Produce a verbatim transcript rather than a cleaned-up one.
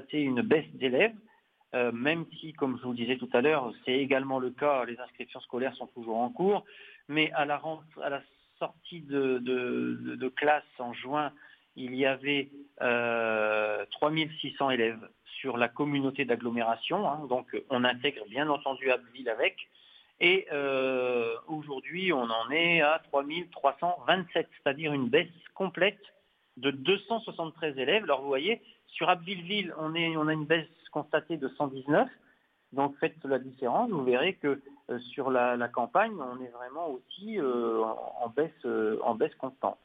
constater une baisse d'élèves, euh, même si, comme je vous le disais tout à l'heure, c'est également le cas, les inscriptions scolaires sont toujours en cours, mais à la, rent- à la sortie de, de, de, de classe en juin, il y avait euh, trois mille six cents élèves sur la communauté d'agglomération, hein, donc on intègre bien entendu Abbeville avec, et euh, aujourd'hui on en est à trois mille trois cent vingt-sept, c'est-à-dire une baisse complète de deux cent soixante-treize élèves. Alors vous voyez, sur Abbeville-Ville, on, est, on a une baisse constatée de cent dix-neuf, donc faites la différence, vous verrez que euh, sur la, la campagne, on est vraiment aussi euh, en, baisse, euh, en baisse constante.